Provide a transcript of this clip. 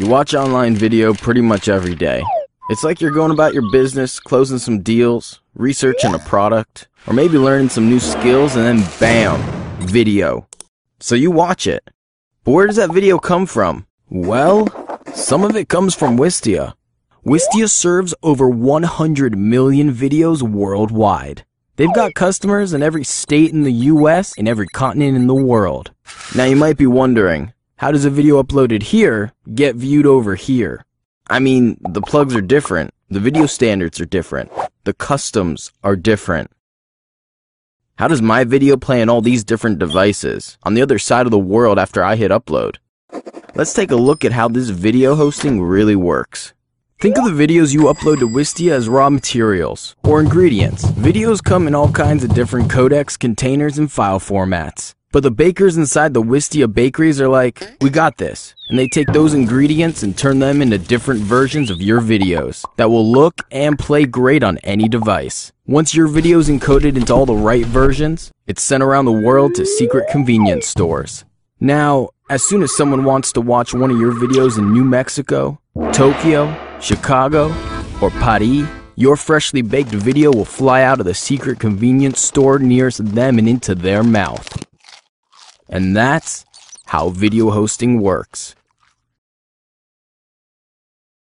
You watch online video pretty much every day. It's like you're going about your business, closing some deals, researching a product, or maybe learning some new skills, and then bam, video. So you watch it. But where does that video come from? Well, some of it comes from Wistia. Wistia serves over 100 million videos worldwide. They've got customers in every state in the US and every continent in the world. Now you might be wondering, how does a video uploaded here get viewed over here? I mean, the plugs are different, the video standards are different, the customs are different. How does my video play on all these different devices on the other side of the world after I hit upload? Let's take a look at how this video hosting really works. Think of the videos you upload to Wistia as raw materials, or ingredients. Videos come in all kinds of different codecs, containers, and file formats. But the bakers inside the Wistia bakeries are like, we got this. And they take those ingredients and turn them into different versions of your videos that will look and play great on any device. Once your video is encoded into all the right versions, it's sent around the world to secret convenience stores. Now, as soon as someone wants to watch one of your videos in New Mexico, Tokyo, Chicago, or Paris, your freshly baked video will fly out of the secret convenience store nearest them and into their mouth. And that's how video hosting works.